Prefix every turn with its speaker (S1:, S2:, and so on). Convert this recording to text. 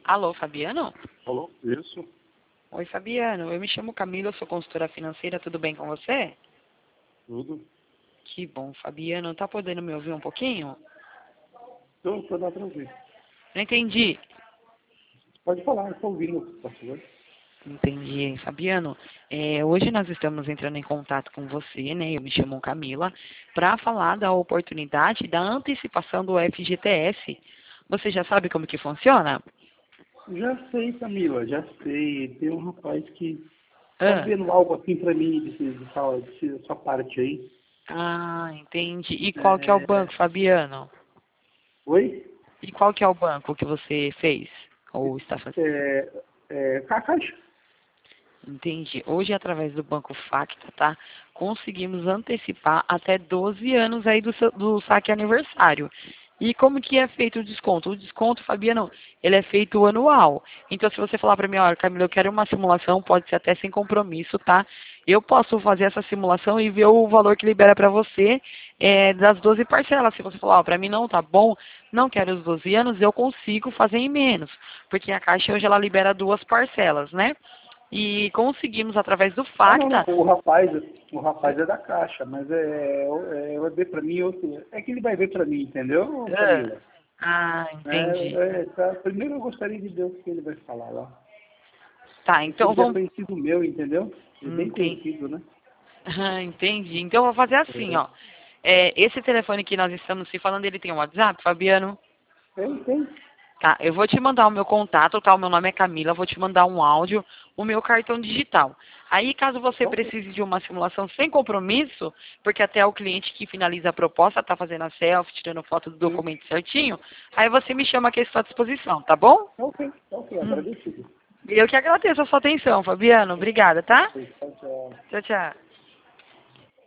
S1: Alô, Fabiano?
S2: Alô? Isso?
S1: Oi, Fabiano. Eu me chamo Camila, eu sou consultora financeira. Tudo bem com você?
S2: Tudo?
S1: Que bom, Fabiano. Tá podendo me ouvir um pouquinho?
S2: Tô dando pra ouvir.
S1: Não entendi.
S2: Pode falar, estou ouvindo, por favor.
S1: Entendi, Fabiano. Hoje nós estamos entrando em contato com você, né? Eu me chamo Camila, para falar da oportunidade da antecipação do FGTS. Você já sabe como que funciona?
S2: Já sei, Camila, já sei. Tem um rapaz que tá
S1: Ah,
S2: vendo algo assim pra mim, dessa parte aí.
S1: entendi. E qual que é o
S2: É...
S1: banco, Fabiano?
S2: Oi?
S1: E qual que é o banco que você fez? Ou está fazendo?
S2: Caixa?
S1: Entendi. Hoje, através do Banco Facta, tá? Conseguimos antecipar até 12 anos aí do saque aniversário. E como que é feito o desconto? O desconto, Fabiano, ele é feito anual. Então, se você falar para mim, olha, Camila, eu quero uma simulação, pode ser até sem compromisso, tá? Eu posso fazer essa simulação e ver o valor que libera para você das 12 parcelas. Se você falar, ó, para mim não tá bom, não quero os 12 anos, eu consigo fazer em menos. Porque a Caixa hoje ela libera 2 parcelas, né? E conseguimos, através do
S2: Não.
S1: Facta.
S2: O rapaz é da Caixa, mas vai ver pra mim, é que ele vai ver pra mim, entendeu,
S1: Ah,
S2: Camila?
S1: entendi.
S2: Tá. Primeiro eu gostaria de ver o que ele vai falar lá.
S1: Tá,
S2: Porque
S1: então
S2: ele é
S1: vamos.
S2: conhecido meu, entendeu? Ele é bem
S1: Entendi.
S2: conhecido, né?
S1: Entendi. Então eu vou fazer assim, ó. Esse telefone que nós estamos se falando, ele tem um WhatsApp, Fabiano?
S2: Tem.
S1: Tá, eu vou te mandar o meu contato, tá? O meu nome é Camila, vou te mandar um áudio, o meu cartão digital. Aí, caso você
S2: Ok.
S1: precise de uma simulação sem compromisso, porque até o cliente que finaliza a proposta tá fazendo a selfie, tirando foto do
S2: Sim.
S1: documento certinho, aí você me chama que eu estou à disposição, tá bom?
S2: Ok,
S1: Hum.
S2: agradecido.
S1: Eu que agradeço a sua atenção, Fabiano. Obrigada, tá?
S2: Ok, tchau.
S1: Tchau, tchau.